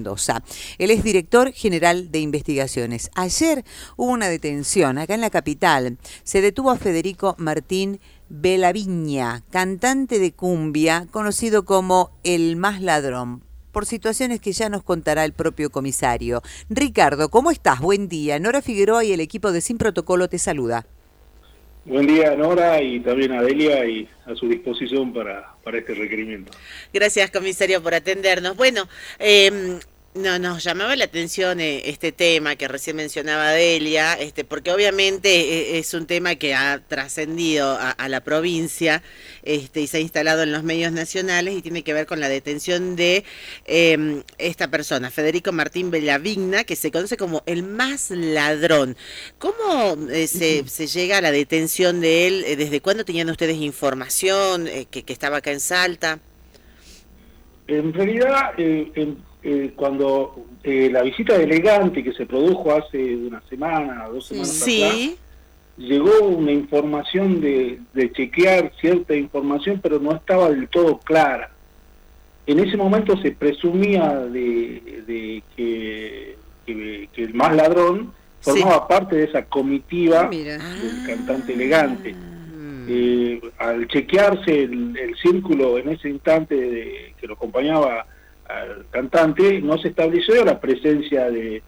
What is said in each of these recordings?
Mendoza. Él es director general de investigaciones. Ayer hubo una detención acá en la capital. Se detuvo a Federico Martín Belaviña, cantante de cumbia, conocido como el más ladrón, por situaciones que ya nos contará el propio comisario. Ricardo, ¿cómo estás? Buen día. Nora Figueroa y el equipo de Sin Protocolo te saluda. Buen día, Nora, y también a Delia, y a su disposición para este requerimiento. Gracias, comisario, por atendernos. Bueno, nos llamaba la atención este tema que recién mencionaba Delia, porque obviamente es un tema que ha trascendido a la provincia y se ha instalado en los medios nacionales y tiene que ver con la detención de esta persona, Federico Martín Bellavigna, que se conoce como el más ladrón. ¿Cómo se llega a la detención de él? ¿Desde cuándo tenían ustedes información que estaba acá en Salta? En realidad, cuando la visita de Elegante, que se produjo hace una semana, 2 semanas atrás, llegó una información de chequear cierta información, pero no estaba del todo clara. En ese momento se presumía de que el más ladrón formaba parte de esa comitiva del cantante Elegante. Al chequearse el círculo en ese instante que lo acompañaba al cantante, no se estableció la presencia de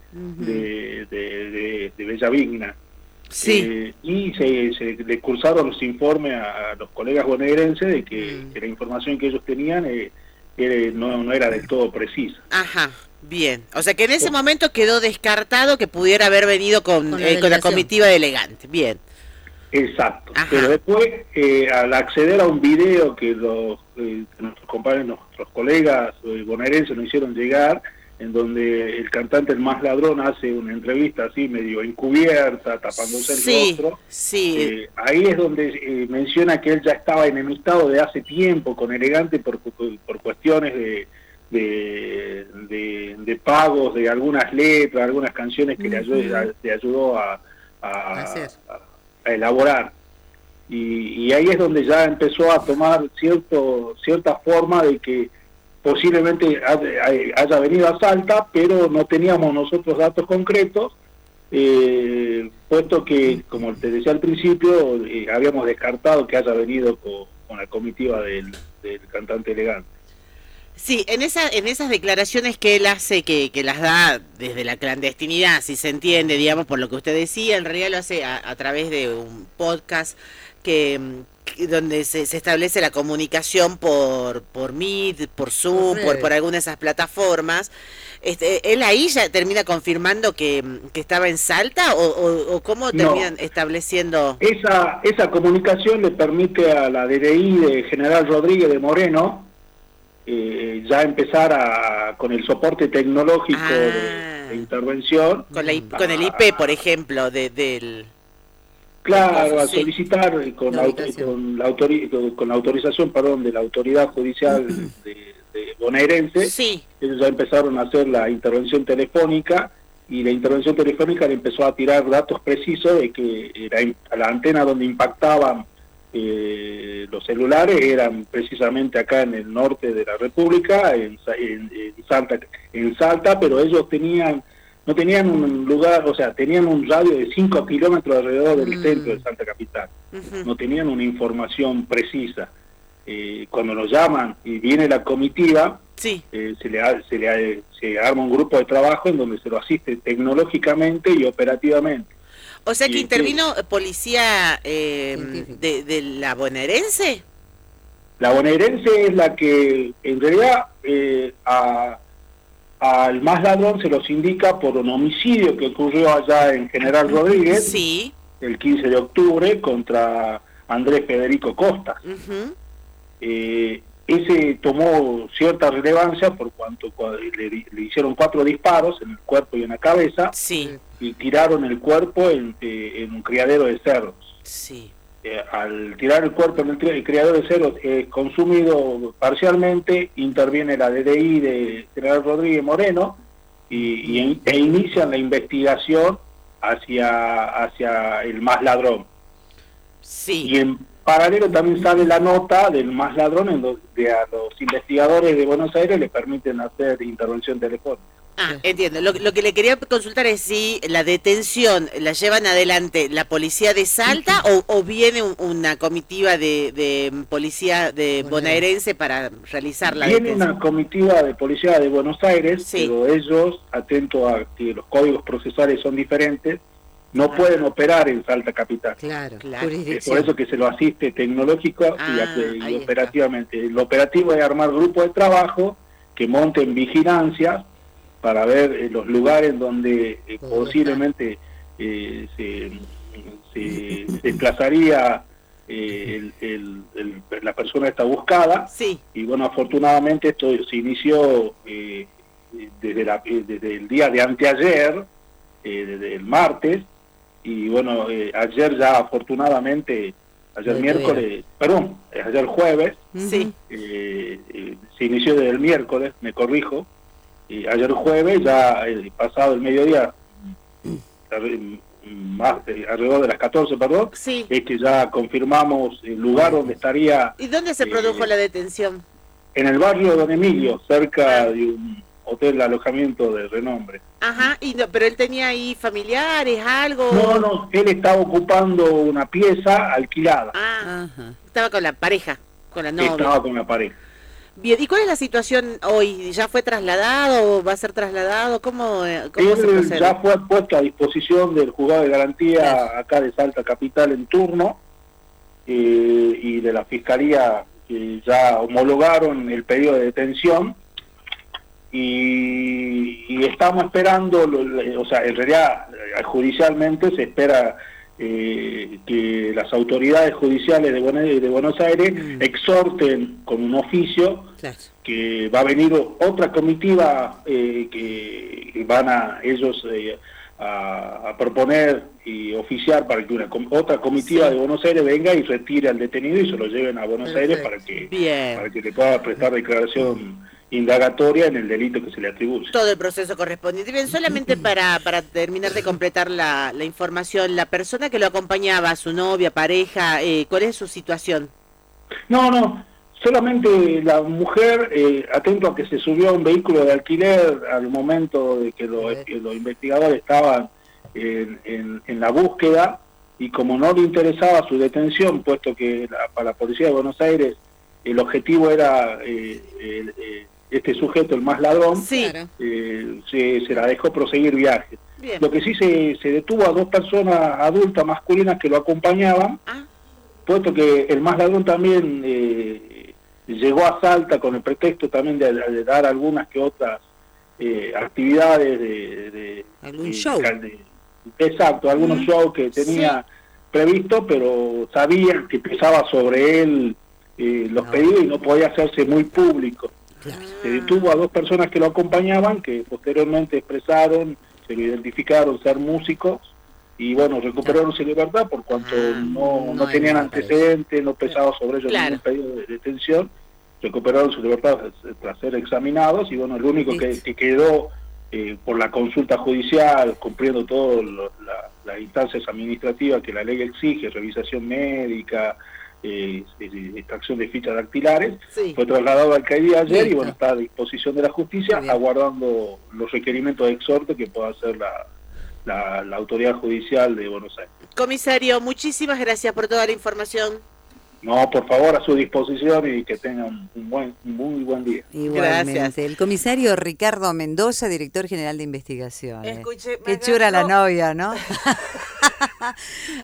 Bellavigna. Y se le cursaron los informes a los colegas bonaerenses de que la información que ellos tenían no era del todo precisa. Ajá, bien. O sea que en ese momento quedó descartado que pudiera haber venido con la comitiva de Elegante. Bien. Exacto. Ajá. Pero después, al acceder a un video que nuestros compañeros, nuestros colegas bonaerenses nos hicieron llegar, en donde el cantante El Más Ladrón hace una entrevista así medio encubierta, tapándose el rostro. Ahí es donde menciona que él ya estaba enemistado de hace tiempo con Elegante por cuestiones de pagos de algunas letras, algunas canciones que le ayudó a elaborar. Y ahí es donde ya empezó a tomar cierta forma de que posiblemente haya venido a Salta, pero no teníamos nosotros datos concretos, puesto que, como te decía al principio, habíamos descartado que haya venido con la comitiva del cantante Elegante. Sí, en esas declaraciones que él hace, que las da desde la clandestinidad, si se entiende, digamos, por lo que usted decía, en realidad lo hace a través de un podcast donde se establece la comunicación por Meet, por Zoom, por alguna de esas plataformas. ¿Él ahí ya termina confirmando que estaba en Salta o cómo terminan estableciendo? Esa comunicación le permite a la DDI de General Rodríguez de Moreno ya empezar con el soporte tecnológico de intervención. Con el IP, por ejemplo, del... Claro, a solicitar con la autorización de la autoridad judicial de bonaerense. Ellos ya empezaron a hacer la intervención telefónica, y la intervención telefónica le empezó a tirar datos precisos de que la antena donde impactaban los celulares eran precisamente acá en el norte de la República, en Salta, pero ellos no tenían un lugar, o sea, tenían un radio de 5 kilómetros alrededor del centro de Salta Capital. No tenían una información precisa. Cuando nos llaman y viene la comitiva, se arma un grupo de trabajo en donde se lo asiste tecnológicamente y operativamente. O sea que intervino policía de la bonaerense. La bonaerense es la que, en realidad, al más ladrón se los indica por un homicidio que ocurrió allá en General Rodríguez, el 15 de octubre, contra Andrés Federico Costa. Ese tomó cierta relevancia por cuanto le hicieron 4 disparos en el cuerpo y en la cabeza, y tiraron el cuerpo en un criadero de cerdos. Al tirar el cuerpo en el criadero de cerdos consumido parcialmente, interviene la DDI de General Rodríguez Moreno e inician la investigación hacia el más ladrón. Y en paralelo también sale la nota del más ladrón, en donde a los investigadores de Buenos Aires les permiten hacer intervención telefónica. Entiendo. Lo que le quería consultar es si la detención la llevan adelante la policía de Salta o viene una comitiva de policía de bonaerense para realizar la detención. Viene una comitiva de policía de Buenos Aires, pero ellos, atentos a que los códigos procesales son diferentes, no pueden operar en Salta Capital. Claro. Es por eso que se lo asiste tecnológico y operativamente. El operativo es armar grupos de trabajo que monten vigilancias para ver los lugares donde posiblemente se desplazaría la persona está buscada. Y bueno, afortunadamente esto se inició desde el día de anteayer, desde el martes, y bueno, ayer ya afortunadamente, ayer jueves, se inició desde el miércoles, me corrijo, y ayer jueves, ya pasado el mediodía, alrededor de las 14, perdón, es que ya confirmamos el lugar donde estaría. ¿Y dónde se produjo la detención? En el barrio Don Emilio, cerca de un hotel de alojamiento de renombre. Ajá, pero él tenía ahí familiares, algo. No, él estaba ocupando una pieza alquilada. Estaba con la pareja, con la novia. Estaba con la pareja. Bien, ¿y cuál es la situación hoy? ¿Ya fue trasladado o va a ser trasladado? ¿Cómo se procede? Ya fue puesto a disposición del juzgado de garantía acá de Salta Capital en turno y de la Fiscalía, que ya homologaron el pedido de detención y estamos esperando, o sea, en realidad judicialmente se espera que las autoridades judiciales de Buenos Aires exhorten con un oficio que va a venir otra comitiva que van a ellos a proponer y oficiar para que otra comitiva de Buenos Aires venga y retire al detenido y se lo lleven a Buenos Aires para que le pueda prestar declaración indagatoria en el delito que se le atribuye. Todo el proceso correspondiente. Bien, solamente para terminar de completar la información, la persona que lo acompañaba, su novia, pareja, ¿cuál es su situación? No, solamente la mujer, atento a que se subió a un vehículo de alquiler al momento de que los investigadores estaban en la búsqueda, y como no le interesaba su detención, puesto que para la policía de Buenos Aires el objetivo era este sujeto, el más ladrón, se la dejó proseguir viaje. Bien. Lo que sí se detuvo a 2 personas adultas masculinas que lo acompañaban, puesto que el más ladrón también llegó a Salta con el pretexto también de dar algunas que otras actividades de algún show. Exacto, algunos shows que tenía previsto, pero sabían que pesaba sobre él los pedidos y no podía hacerse muy público. Se detuvo a 2 personas que lo acompañaban, que posteriormente expresaron, se lo identificaron ser músicos, y bueno, recuperaron su libertad por cuanto no tenían antecedentes, no pesaba sobre ellos ningún pedido de detención, recuperaron su libertad tras ser examinados, y bueno, el único que quedó por la consulta judicial, cumpliendo todas las instancias administrativas que la ley exige, revisación médica, extracción de fichas dactilares, fue trasladado a la alcaldía ayer y bueno, está a disposición de la justicia, aguardando los requerimientos de exhorto que pueda hacer la autoridad judicial de Buenos Aires. Comisario, muchísimas gracias por toda la información. No, por favor, a su disposición y que tengan un muy buen día. Igualmente. Gracias. El comisario Ricardo Mendoza, director general de investigaciones. Qué chura la novia, ¿no?